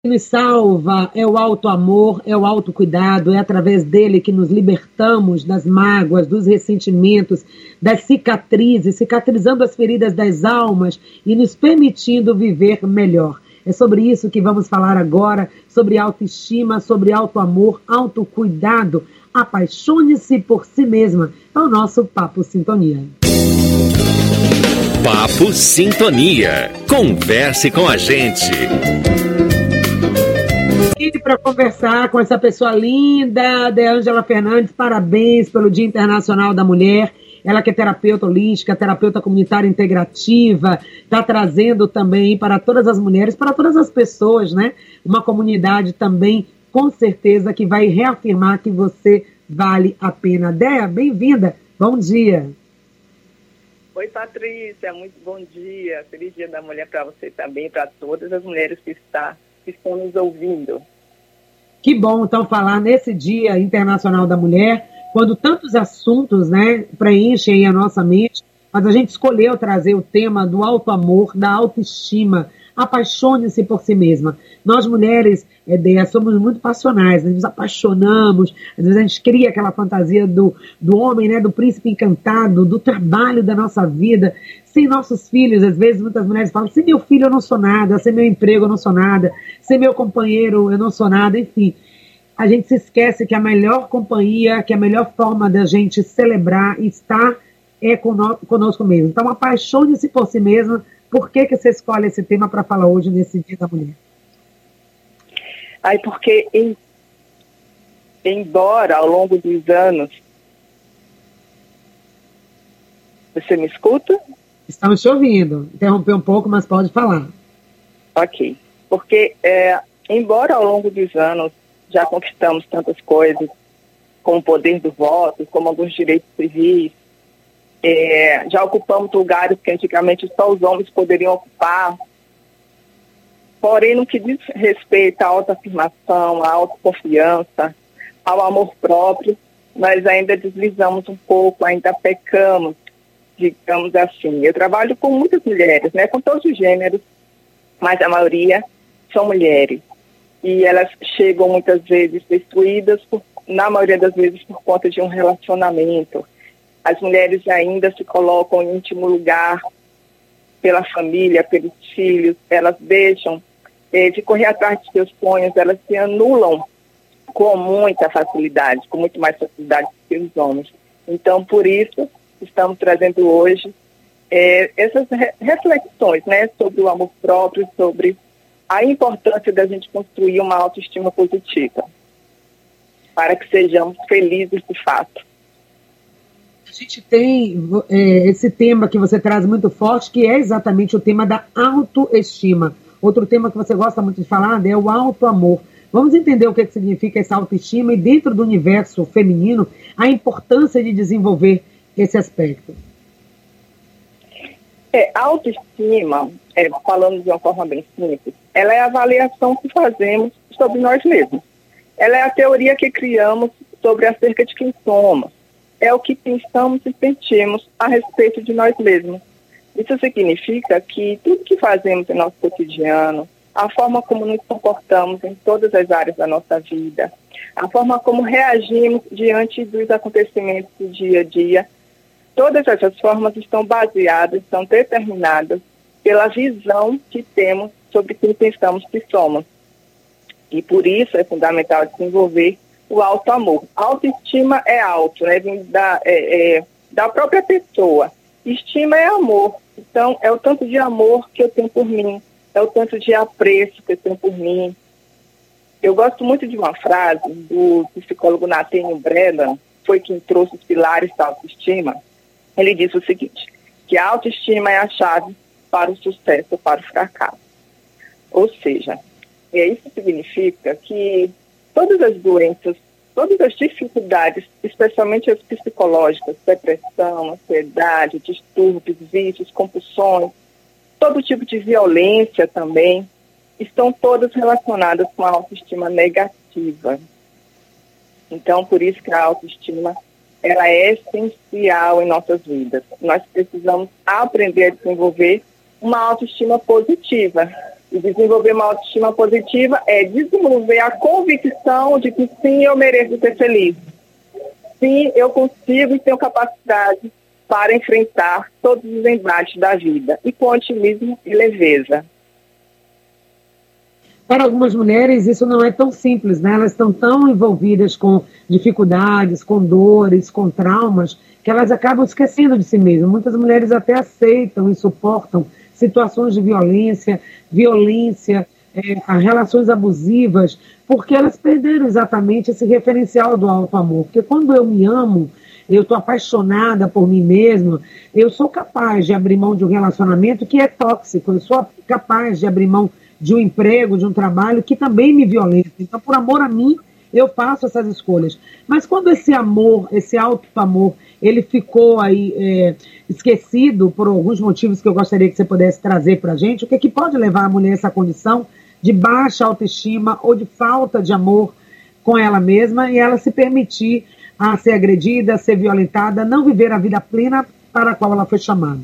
nos salva é o auto-amor, é o autocuidado, é através dele que nos libertamos das mágoas, dos ressentimentos, das cicatrizes, cicatrizando as feridas das almas e nos permitindo viver melhor. É sobre isso que vamos falar agora, sobre autoestima, sobre auto-amor, autocuidado. Apaixone-se por si mesma. É o nosso Papo Sintonia. Papo Sintonia. Converse com a gente. E para conversar com essa pessoa linda, Deângela Fernandes, parabéns pelo Dia Internacional da Mulher. Ela que é terapeuta holística, terapeuta comunitária integrativa, está trazendo também para todas as mulheres, para todas as pessoas, né? Uma comunidade também, com certeza, que vai reafirmar que você vale a pena. Dea, bem-vinda. Bom dia. Oi, Patrícia, muito bom dia. Feliz Dia da Mulher para você também, para todas as mulheres que estão nos ouvindo. Que bom, então, falar nesse Dia Internacional da Mulher, quando tantos assuntos, né, preenchem a nossa mente, mas a gente escolheu trazer o tema do auto-amor, da autoestima. Apaixone-se por si mesma. Nós, mulheres, somos muito passionais, nos apaixonamos, às vezes a gente cria aquela fantasia do homem, né, do príncipe encantado, do trabalho da nossa vida. Sem nossos filhos, às vezes muitas mulheres falam, sem meu filho eu não sou nada, sem meu emprego eu não sou nada, sem meu companheiro eu não sou nada, enfim. A gente se esquece que a melhor companhia, que a melhor forma da gente celebrar e estar é conosco mesmo. Então, apaixone-se por si mesma. Por que você escolhe esse tema para falar hoje, nesse Dia da Mulher? Porque, embora ao longo dos anos... Você me escuta? Estamos te ouvindo. Interrompeu um pouco, mas pode falar. Ok. Porque, embora ao longo dos anos já conquistamos tantas coisas, como o poder do voto, como alguns direitos civis, já ocupamos lugares que antigamente só os homens poderiam ocupar. Porém, no que diz respeito à autoafirmação, à autoconfiança, ao amor próprio, nós ainda deslizamos um pouco, ainda pecamos, digamos assim. Eu trabalho com muitas mulheres, né, com todos os gêneros, mas a maioria são mulheres. E elas chegam muitas vezes destruídas, na maioria das vezes, por conta de um relacionamento. As mulheres ainda se colocam em último lugar pela família, pelos filhos, elas deixam de correr atrás de seus sonhos, elas se anulam com muita facilidade, com muito mais facilidade que os homens. Então, por isso, estamos trazendo hoje essas reflexões, né, sobre o amor próprio, sobre a importância da gente construir uma autoestima positiva, para que sejamos felizes de fato. A gente tem esse tema que você traz muito forte, que é exatamente o tema da autoestima. Outro tema que você gosta muito de falar é o auto-amor. Vamos entender o que significa essa autoestima e, dentro do universo feminino, a importância de desenvolver esse aspecto. A autoestima, falando de uma forma bem simples, ela é a avaliação que fazemos sobre nós mesmos. Ela é a teoria que criamos sobre acerca de quem somos. É o que pensamos e sentimos a respeito de nós mesmos. Isso significa que tudo que fazemos em nosso cotidiano, a forma como nos comportamos em todas as áreas da nossa vida, a forma como reagimos diante dos acontecimentos do dia a dia, todas essas formas estão baseadas, estão determinadas pela visão que temos sobre quem pensamos que somos. E por isso é fundamental desenvolver o auto-amor. A autoestima é auto, né? Vem da própria pessoa. Estima é amor. Então, é o tanto de amor que eu tenho por mim, é o tanto de apreço que eu tenho por mim. Eu gosto muito de uma frase do psicólogo Nathaniel Branden, foi quem trouxe os pilares da autoestima. Ele disse o seguinte, que a autoestima é a chave para o sucesso ou para o fracasso. Ou seja, isso significa que todas as doenças, todas as dificuldades, especialmente as psicológicas, depressão, ansiedade, distúrbios, vícios, compulsões, todo tipo de violência também, estão todas relacionadas com a autoestima negativa. Então, por isso que a autoestima ela é essencial em nossas vidas. Nós precisamos aprender a desenvolver uma autoestima positiva. E desenvolver uma autoestima positiva é desenvolver a convicção de que sim, eu mereço ser feliz. Sim, eu consigo e tenho capacidade para enfrentar todos os embates da vida. E com otimismo e leveza. Para algumas mulheres isso não é tão simples, né? Elas estão tão envolvidas com dificuldades, com dores, com traumas, que elas acabam esquecendo de si mesmas. Muitas mulheres até aceitam e suportam situações de violência, relações abusivas, porque elas perderam exatamente esse referencial do auto-amor. Porque quando eu me amo, eu estou apaixonada por mim mesma, eu sou capaz de abrir mão de um relacionamento que é tóxico, eu sou capaz de abrir mão de um emprego, de um trabalho que também me violenta. Então, por amor a mim, eu faço essas escolhas. Mas quando esse amor, esse auto-amor, ele ficou aí esquecido por alguns motivos que eu gostaria que você pudesse trazer para a gente, o que, que pode levar a mulher a essa condição de baixa autoestima ou de falta de amor com ela mesma e ela se permitir a ser agredida, a ser violentada, não viver a vida plena para a qual ela foi chamada?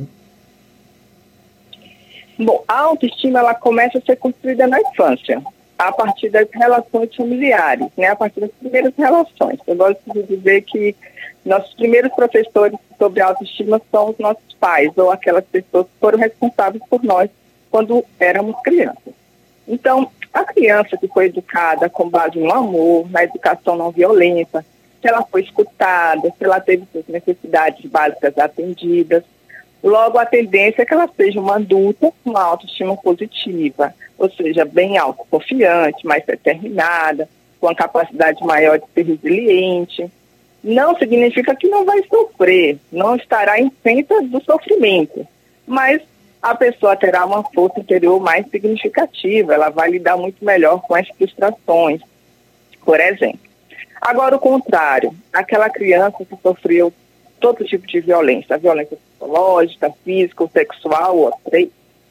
Bom, a autoestima ela começa a ser construída na infância, a partir das relações familiares, né? A partir das primeiras relações. Eu gosto de dizer que nossos primeiros professores sobre autoestima são os nossos pais, ou aquelas pessoas que foram responsáveis por nós quando éramos crianças. Então, a criança que foi educada com base no amor, na educação não violenta, se ela foi escutada, se ela teve suas necessidades básicas atendidas, logo a tendência é que ela seja uma adulta com uma autoestima positiva, ou seja, bem autoconfiante, mais determinada, com a capacidade maior de ser resiliente. Não significa que não vai sofrer, não estará isenta do sofrimento, mas a pessoa terá uma força interior mais significativa, ela vai lidar muito melhor com as frustrações, por exemplo. Agora, o contrário, aquela criança que sofreu todo tipo de violência, a violência psicológica, física ou sexual, ou três,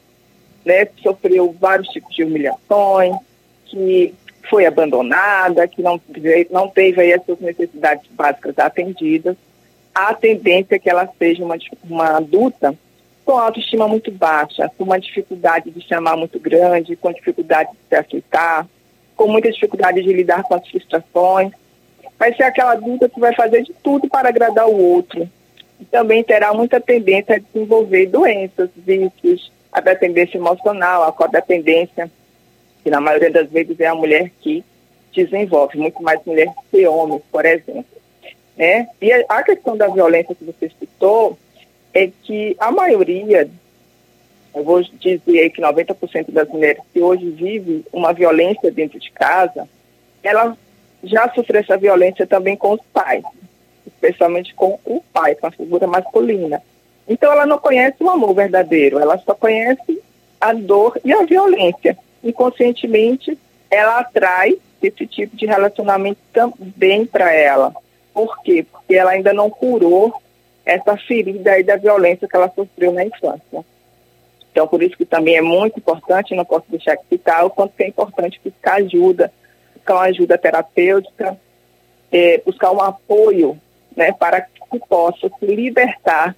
né, que sofreu vários tipos de humilhações, que foi abandonada, que não teve aí as suas necessidades básicas atendidas, a tendência é que ela seja uma adulta com autoestima muito baixa, com uma dificuldade de se amar muito grande, com dificuldade de se aceitar, com muita dificuldade de lidar com as frustrações. Vai ser aquela adulta que vai fazer de tudo para agradar o outro. E também terá muita tendência a desenvolver doenças, vícios, a dependência emocional, a codependência, que na maioria das vezes é a mulher que desenvolve, muito mais mulher que homem, por exemplo. Né? E a questão da violência que você citou é que a maioria, eu vou dizer aí que 90% das mulheres que hoje vivem uma violência dentro de casa, ela já sofreu essa violência também com os pais, especialmente com o pai, com a figura masculina. Então ela não conhece o amor verdadeiro, ela só conhece a dor e a violência. Inconscientemente, ela atrai esse tipo de relacionamento também para ela. Por quê? Porque ela ainda não curou essa ferida aí da violência que ela sofreu na infância. Então, por isso que também é muito importante, não posso deixar de citar, o quanto é importante buscar ajuda, buscar uma ajuda terapêutica, buscar um apoio, né, para que possa se libertar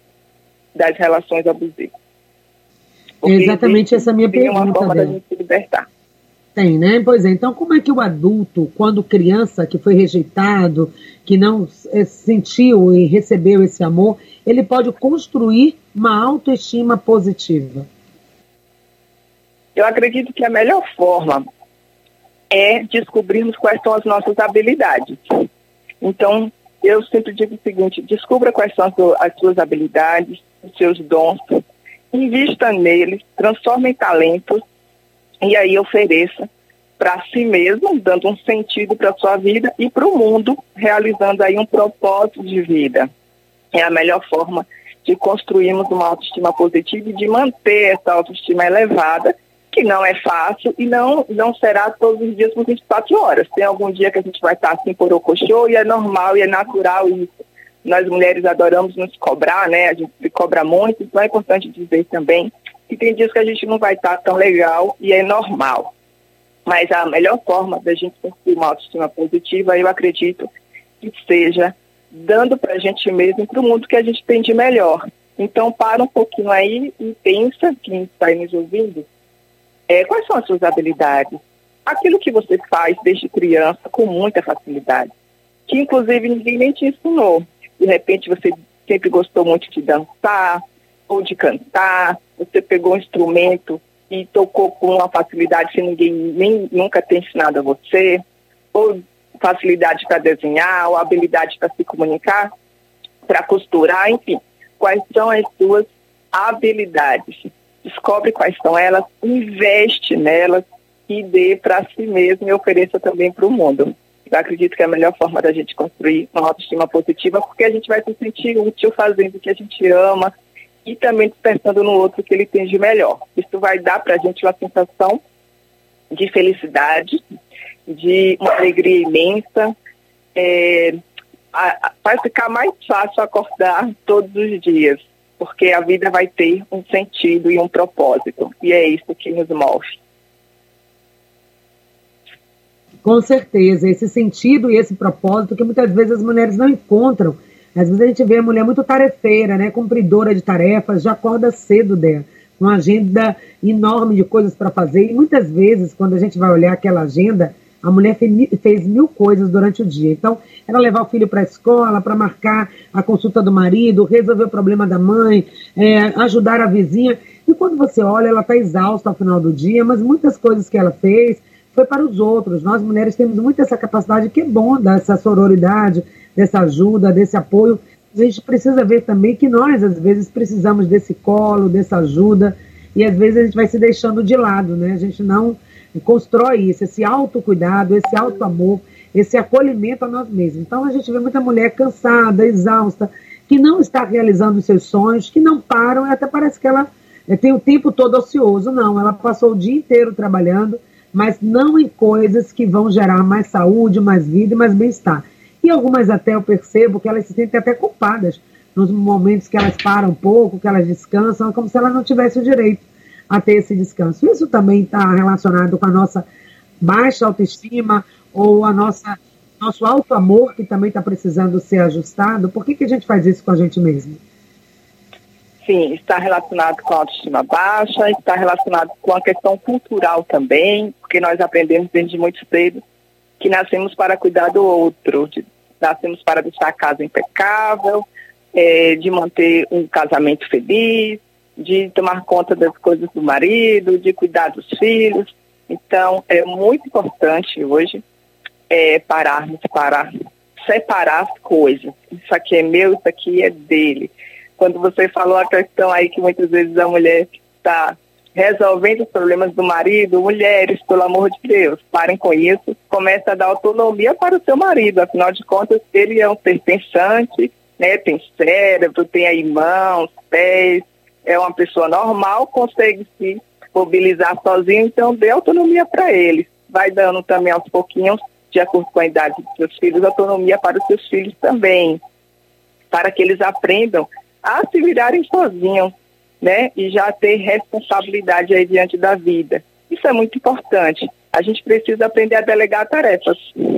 das relações abusivas. Porque exatamente essa minha pergunta. Tem uma forma da gente se libertar. Tem, né? Pois é, então como é que o adulto, quando criança que foi rejeitado, que não sentiu e recebeu esse amor, ele pode construir uma autoestima positiva? Eu acredito que a melhor forma é descobrirmos quais são as nossas habilidades. Então, eu sempre digo o seguinte: descubra quais são as suas habilidades, os seus dons, invista neles, transforme em talentos e aí ofereça para si mesmo, dando um sentido para a sua vida e para o mundo, realizando aí um propósito de vida. É a melhor forma de construirmos uma autoestima positiva e de manter essa autoestima elevada, que não é fácil e não será todos os dias por 24 horas. Tem algum dia que a gente vai estar assim por ocochô e é normal e é natural isso. Nós mulheres adoramos nos cobrar, né? A gente se cobra muito, então é importante dizer também que tem dias que a gente não vai estar tão legal e é normal. Mas a melhor forma da gente construir uma autoestima positiva, eu acredito que seja dando para a gente mesmo e para o mundo que a gente tem de melhor. Então, para um pouquinho aí e pensa, quem está aí nos ouvindo, Quais são as suas habilidades? Aquilo que você faz desde criança com muita facilidade, que inclusive ninguém nem te ensinou. De repente você sempre gostou muito de dançar ou de cantar, você pegou um instrumento e tocou com uma facilidade que ninguém nunca tem ensinado a você, ou facilidade para desenhar, ou habilidade para se comunicar, para costurar, enfim. Quais são as suas habilidades? Descobre quais são elas, investe nelas e dê para si mesmo e ofereça também para o mundo. Eu acredito que é a melhor forma da gente construir uma autoestima positiva, porque a gente vai se sentir útil fazendo o que a gente ama e também despertando no outro o que ele tem de melhor. Isso vai dar para a gente uma sensação de felicidade, de uma alegria imensa. Vai ficar mais fácil acordar todos os dias, porque a vida vai ter um sentido e um propósito, e é isso que nos move. Com certeza, esse sentido e esse propósito que muitas vezes as mulheres não encontram. Às vezes a gente vê a mulher muito tarefeira, né, cumpridora de tarefas, já acorda cedo dela, com uma agenda enorme de coisas para fazer, e muitas vezes, quando a gente vai olhar aquela agenda, a mulher fez 1000 coisas durante o dia. Então, ela levar o filho para a escola, para marcar a consulta do marido, resolver o problema da mãe, ajudar a vizinha. E quando você olha, ela está exausta ao final do dia, mas muitas coisas que ela fez foi para os outros. Nós, mulheres, temos muito essa capacidade, que é bom, dessa sororidade, dessa ajuda, desse apoio. A gente precisa ver também que nós, às vezes, precisamos desse colo, dessa ajuda, e às vezes a gente vai se deixando de lado, né? A gente não constrói isso, esse autocuidado, esse autoamor, esse acolhimento a nós mesmos. Então a gente vê muita mulher cansada, exausta, que não está realizando os seus sonhos, que não param, e até parece que ela tem o tempo todo ocioso. Não, ela passou o dia inteiro trabalhando, mas não em coisas que vão gerar mais saúde, mais vida e mais bem-estar. E algumas até eu percebo que elas se sentem até culpadas nos momentos que elas param um pouco, que elas descansam, como se elas não tivessem o direito a ter esse descanso. Isso também está relacionado com a nossa baixa autoestima ou nosso alto amor, que também está precisando ser ajustado. Por que a gente faz isso com a gente mesmo? Sim, está relacionado com a autoestima baixa, está relacionado com a questão cultural também, porque nós aprendemos desde muito cedo que nascemos para cuidar do outro, nascemos para deixar a casa impecável, de manter um casamento feliz, de tomar conta das coisas do marido, de cuidar dos filhos. Então, é muito importante hoje pararmos para separar as coisas. Isso aqui é meu, isso aqui é dele. Quando você falou a questão aí que muitas vezes a mulher está resolvendo os problemas do marido, mulheres, pelo amor de Deus, parem com isso, comece a dar autonomia para o seu marido. Afinal de contas, ele é um ser pensante, né? Tem cérebro, tem aí mãos, pés, é uma pessoa normal, consegue se mobilizar sozinho, então dê autonomia para ele. Vai dando também aos pouquinhos, de acordo com a idade dos seus filhos, autonomia para os seus filhos também, para que eles aprendam a se virarem sozinhos, né? E já ter responsabilidade aí diante da vida. Isso é muito importante. A gente precisa aprender a delegar tarefas.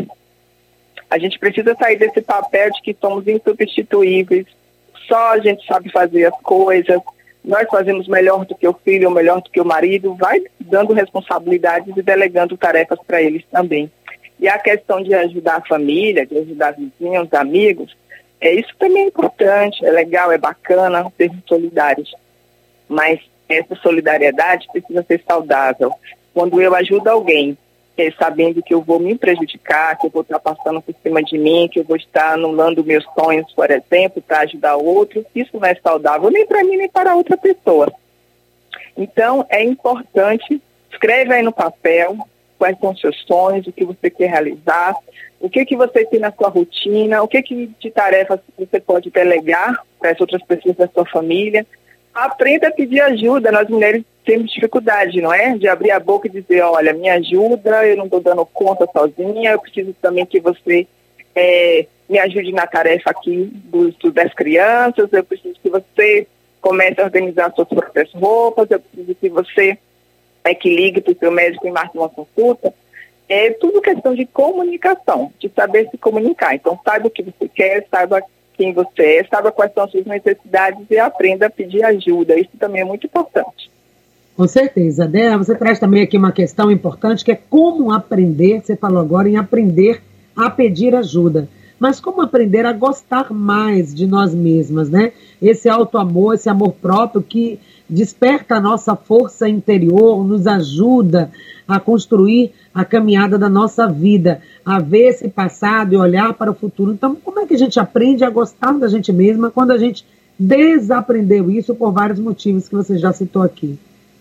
A gente precisa sair desse papel de que somos insubstituíveis, só a gente sabe fazer as coisas, nós fazemos melhor do que o filho, ou melhor do que o marido, vai dando responsabilidades e delegando tarefas para eles também. E a questão de ajudar a família, de ajudar vizinhos, amigos, isso também é importante, é legal, é bacana sermos solidários. Mas essa solidariedade precisa ser saudável. Quando eu ajudo alguém, sabendo que eu vou me prejudicar, que eu vou estar passando por cima de mim, que eu vou estar anulando meus sonhos, por exemplo, para ajudar o outro, isso não é saudável nem para mim nem para outra pessoa. Então, é importante, escreve aí no papel quais são os seus sonhos, o que você quer realizar, o que você tem na sua rotina, o que de tarefas você pode delegar para as outras pessoas da sua família. Aprenda a pedir ajuda. Nós mulheres temos dificuldade, não é? De abrir a boca e dizer, olha, me ajuda, eu não estou dando conta sozinha, eu preciso também que você me ajude na tarefa aqui das crianças, eu preciso que você comece a organizar suas próprias roupas, eu preciso que você que ligue para o seu médico e marque uma consulta. É tudo questão de comunicação, de saber se comunicar. Então, saiba o que você quer, saiba quem você é, saiba quais são as suas necessidades e aprenda a pedir ajuda. Isso também é muito importante. Com certeza. Débora, você traz também aqui uma questão importante, que é como aprender, você falou agora em aprender a pedir ajuda, mas como aprender a gostar mais de nós mesmas, né? Esse autoamor, esse amor próprio que desperta a nossa força interior, nos ajuda a construir a caminhada da nossa vida, a ver esse passado e olhar para o futuro. Então, como é que a gente aprende a gostar da gente mesma quando a gente desaprendeu isso por vários motivos que você já citou aqui?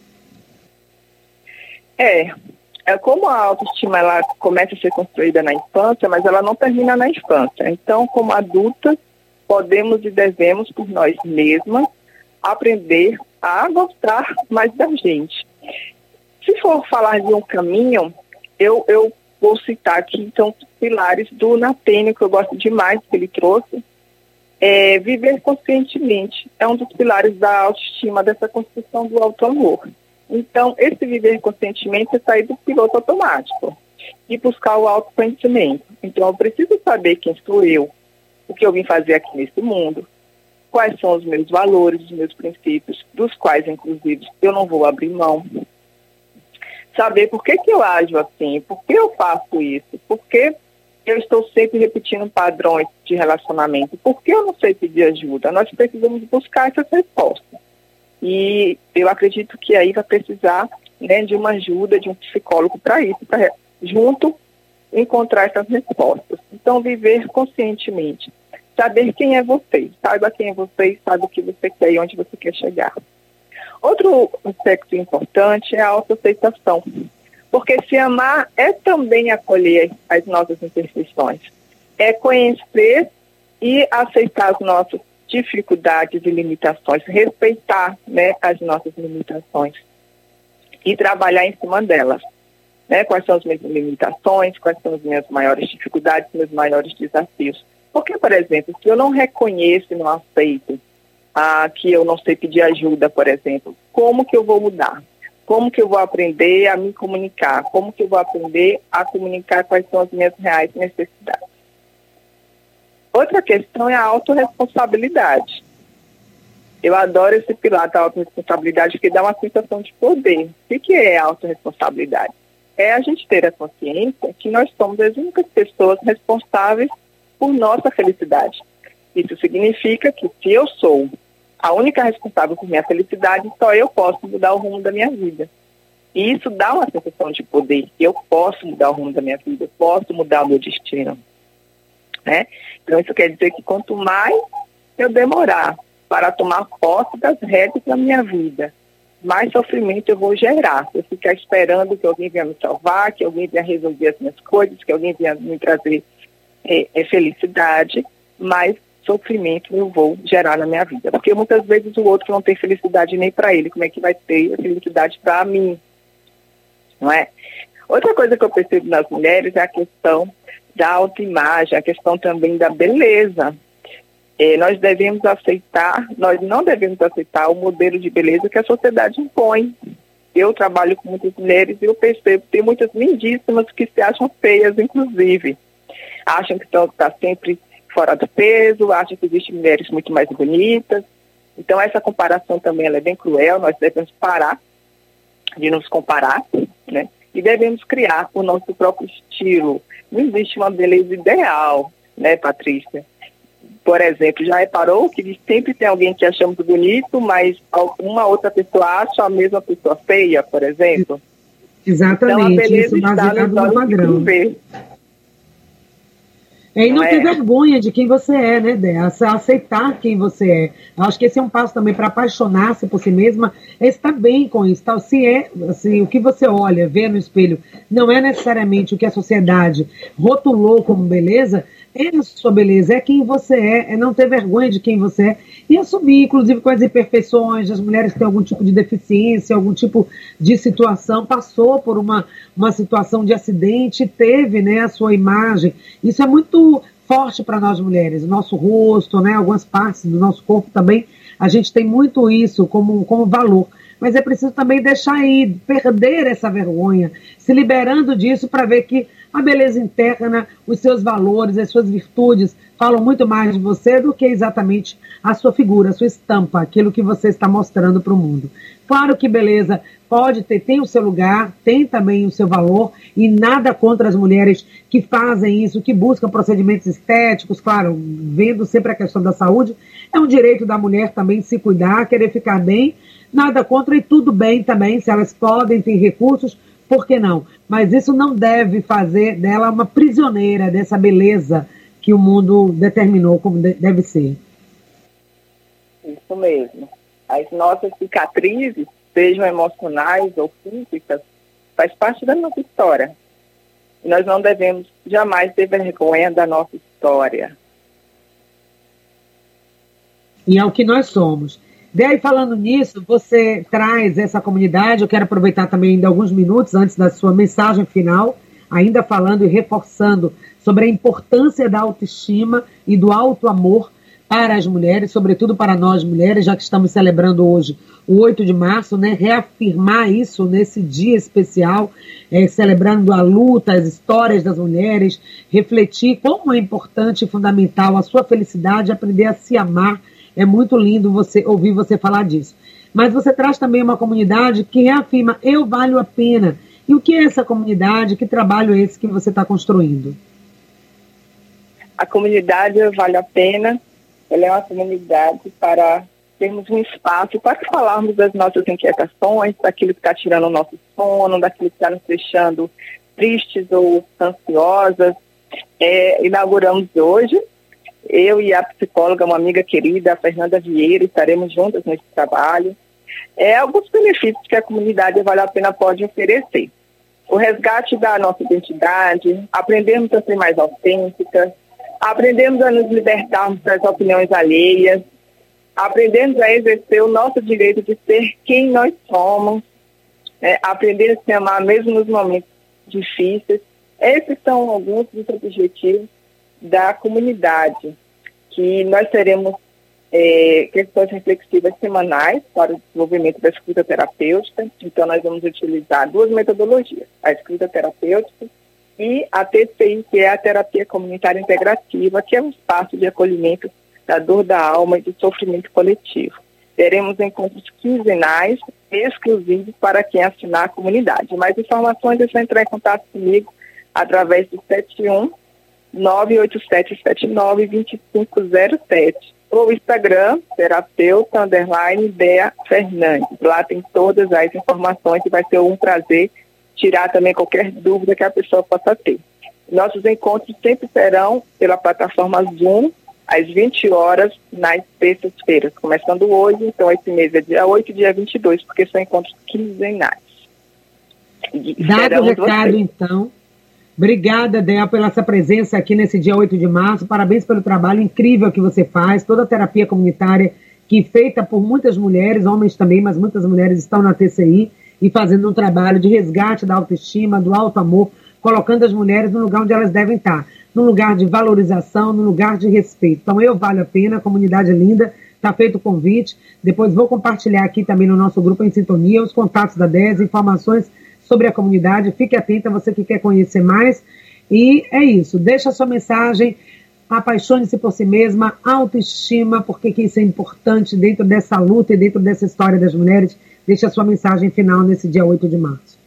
É como a autoestima ela começa a ser construída na infância, mas ela não termina na infância. Então, como adultas, podemos e devemos, por nós mesmas, aprender a gostar mais da gente. Se for falar de um caminho, eu vou citar aqui, então, os pilares do Natênio, que eu gosto demais, que ele trouxe. Viver conscientemente é um dos pilares da autoestima, dessa construção do autoamor. Então, esse viver conscientemente é sair do piloto automático e buscar o autoconhecimento. Então, eu preciso saber quem sou eu, o que eu vim fazer aqui nesse mundo, quais são os meus valores, os meus princípios, dos quais, inclusive, eu não vou abrir mão. Saber por que eu ajo assim, por que eu faço isso, por que eu estou sempre repetindo padrões de relacionamento, por que eu não sei pedir ajuda. Nós precisamos buscar essas respostas. E eu acredito que aí vai precisar, né, de uma ajuda, de um psicólogo para isso, para junto encontrar essas respostas. Então, viver conscientemente. Saber quem é você. Saiba quem é você, saiba o que você quer e onde você quer chegar. Outro aspecto importante é a autoaceitação. Porque se amar é também acolher as nossas imperfeições. É conhecer e aceitar as nossas dificuldades e limitações, respeitar, né, as nossas limitações e trabalhar em cima delas. Né? Quais são as minhas limitações, quais são as minhas maiores dificuldades, meus maiores desafios. Porque, por exemplo, se eu não reconheço e não aceito que eu não sei pedir ajuda, por exemplo, como que eu vou mudar? Como que eu vou aprender a me comunicar? Como que eu vou aprender a comunicar quais são as minhas reais necessidades? Outra questão é a autorresponsabilidade. Eu adoro esse pilar da autorresponsabilidade, porque dá uma sensação de poder. O que é a autorresponsabilidade? É a gente ter a consciência que nós somos as únicas pessoas responsáveis por nossa felicidade. Isso significa que se eu sou a única responsável por minha felicidade, só eu posso mudar o rumo da minha vida. E isso dá uma sensação de poder. Eu posso mudar o rumo da minha vida, eu posso mudar o meu destino. Né? Então, isso quer dizer que quanto mais eu demorar para tomar posse das rédeas da minha vida, mais sofrimento eu vou gerar. Se eu ficar esperando que alguém venha me salvar, que alguém venha resolver as minhas coisas, que alguém venha me trazer felicidade, mais sofrimento eu vou gerar na minha vida. Porque muitas vezes o outro não tem felicidade nem para ele. Como é que vai ter a felicidade para mim? Não é? Outra coisa que eu percebo nas mulheres é a questão da autoimagem, a questão também da beleza. Nós não devemos aceitar o modelo de beleza que a sociedade impõe. Eu trabalho com muitas mulheres e eu percebo que tem muitas lindíssimas que se acham feias, inclusive. Acham que estão sempre fora do peso, acham que existem mulheres muito mais bonitas. Então, essa comparação também ela é bem cruel. Nós devemos parar de nos comparar, né? E devemos criar o nosso próprio estilo. Não existe uma beleza ideal, né, Patrícia? Por exemplo, já reparou que sempre tem alguém que achamos bonito, mas uma outra pessoa acha a mesma pessoa feia, por exemplo? Exatamente, então, a beleza isso está baseado nos no padrão. E não ter vergonha de quem você é, né, Dé? Aceitar quem você é. Eu acho que esse é um passo também para apaixonar-se por si mesma, é estar bem com isso. Tal. Se assim, o que você olha, vê no espelho, não é necessariamente o que a sociedade rotulou como beleza, é a sua beleza, é quem você é não ter vergonha de quem você é e assumir, inclusive com as imperfeições, as mulheres que têm algum tipo de deficiência, algum tipo de situação, passou por uma situação de acidente, teve, né, a sua imagem. Isso é muito forte para nós mulheres, o nosso rosto, né, algumas partes do nosso corpo também, a gente tem muito isso como valor. Mas é preciso também deixar ir, perder essa vergonha, se liberando disso para ver que a beleza interna, os seus valores, as suas virtudes falam muito mais de você do que exatamente a sua figura, a sua estampa, aquilo que você está mostrando para o mundo. Claro que beleza pode ter, tem o seu lugar, tem também o seu valor, e nada contra as mulheres que fazem isso, que buscam procedimentos estéticos, claro, vendo sempre a questão da saúde, é um direito da mulher também se cuidar, querer ficar bem, nada contra, e tudo bem também, se elas podem ter recursos, por que não? Mas isso não deve fazer dela uma prisioneira dessa beleza que o mundo determinou como deve ser. Isso mesmo. As nossas cicatrizes, sejam emocionais ou físicas, faz parte da nossa história. E nós não devemos jamais ter vergonha da nossa história. E é o que nós somos. Daí, falando nisso, você traz essa comunidade, eu quero aproveitar também ainda alguns minutos antes da sua mensagem final, ainda falando e reforçando sobre a importância da autoestima e do auto-amor para as mulheres, sobretudo para nós mulheres, já que estamos celebrando hoje o 8 de março, né? Reafirmar isso nesse dia especial, celebrando a luta, as histórias das mulheres, refletir como é importante e fundamental a sua felicidade, aprender a se amar. É muito lindo ouvir você falar disso. Mas você traz também uma comunidade que reafirma, eu valho a pena. E o que é essa comunidade? Que trabalho é esse que você está construindo? A comunidade Vale a Pena, ela é uma comunidade para termos um espaço para falarmos das nossas inquietações, daquilo que está tirando o nosso sono, daquilo que está nos deixando tristes ou ansiosas. Inauguramos hoje, eu e a psicóloga, uma amiga querida, a Fernanda Vieira, estaremos juntas nesse trabalho. Alguns benefícios que a comunidade Vale a Pena pode oferecer. O resgate da nossa identidade, aprendemos a ser mais autênticas, aprendemos a nos libertarmos das opiniões alheias, aprendemos a exercer o nosso direito de ser quem nós somos, aprender a se amar mesmo nos momentos difíceis. Esses são alguns dos objetivos da comunidade, que nós teremos questões reflexivas semanais para o desenvolvimento da escuta terapêutica. Então, nós vamos utilizar duas metodologias, a escuta terapêutica e a TCI, que é a terapia comunitária integrativa, que é um espaço de acolhimento da dor da alma e do sofrimento coletivo. Teremos encontros quinzenais exclusivos para quem assinar a comunidade. Mais informações é só entrar em contato comigo através do 71-98779-2507 ou Instagram, terapeuta_Dea Fernandes. Lá tem todas as informações e vai ser um prazer tirar também qualquer dúvida que a pessoa possa ter. Nossos encontros sempre serão pela plataforma Zoom, às 20 horas, nas terças-feiras. Começando hoje, então esse mês é dia 8 e dia 22, porque são encontros quinzenais. Dado o recado, então. Obrigada, Dea, pela sua presença aqui nesse dia 8 de março. Parabéns pelo trabalho incrível que você faz. Toda a terapia comunitária que é feita por muitas mulheres, homens também, mas muitas mulheres estão na TCI e fazendo um trabalho de resgate da autoestima, do auto-amor, colocando as mulheres no lugar onde elas devem estar, no lugar de valorização, no lugar de respeito. Então, eu Vale a Pena, a comunidade é linda, está feito o convite. Depois vou compartilhar aqui também no nosso grupo Em Sintonia os contatos da DES, informações sobre a comunidade. Fique atenta, você que quer conhecer mais. E é isso, deixa a sua mensagem, apaixone-se por si mesma, autoestima, porque que isso é importante dentro dessa luta e dentro dessa história das mulheres. Deixa a sua mensagem final nesse dia 8 de março.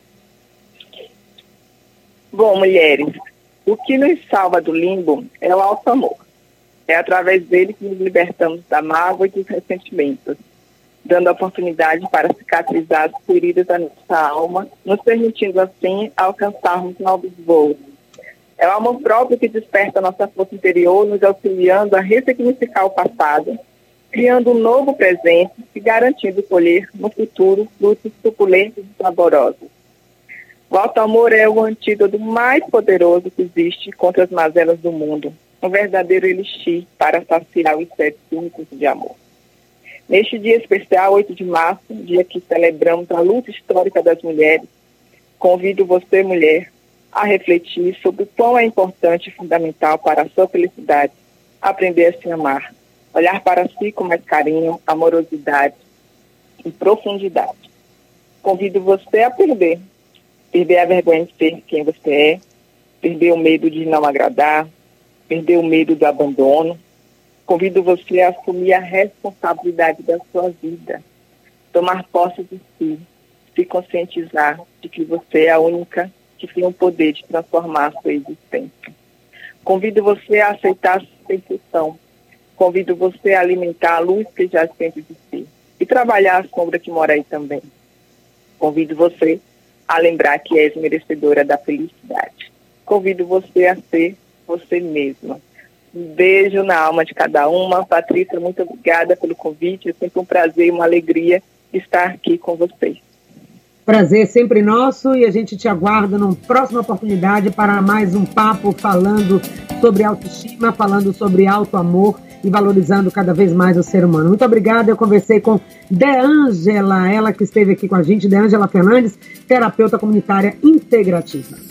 Bom, mulheres, o que nos salva do limbo é o auto-amor. É através dele que nos libertamos da mágoa e dos ressentimentos, dando a oportunidade para cicatrizar as feridas da nossa alma, nos permitindo assim alcançarmos novos voos. É o amor próprio que desperta a nossa força interior, nos auxiliando a ressignificar o passado, criando um novo presente e garantindo colher no futuro frutos suculentos e saborosos. O auto-amor é o antídoto mais poderoso que existe contra as mazelas do mundo, um verdadeiro elixir para saciar os 7 instintos de amor. Neste dia especial, 8 de março, dia que celebramos a luta histórica das mulheres, convido você, mulher, a refletir sobre o quão é importante e fundamental para a sua felicidade aprender a se amar, olhar para si com mais carinho, amorosidade e profundidade. Convido você a perder a vergonha de ser quem você é, perder o medo de não agradar, perder o medo do abandono. Convido você a assumir a responsabilidade da sua vida, tomar posse de si, se conscientizar de que você é a única que tem o poder de transformar a sua existência. Convido você a aceitar a sua perfeição. Convido você a alimentar a luz que já dentro de si e trabalhar a sombra que mora aí também. Convido você a lembrar que és merecedora da felicidade. Convido você a ser você mesma. Um beijo na alma de cada uma. Patrícia, muito obrigada pelo convite. É sempre um prazer e uma alegria estar aqui com vocês. Prazer sempre nosso, e a gente te aguarda numa próxima oportunidade para mais um papo falando sobre autoestima, falando sobre autoamor e valorizando cada vez mais o ser humano. Muito obrigada. Eu conversei com Deângela, ela que esteve aqui com a gente, Deângela Fernandes, terapeuta comunitária integrativa.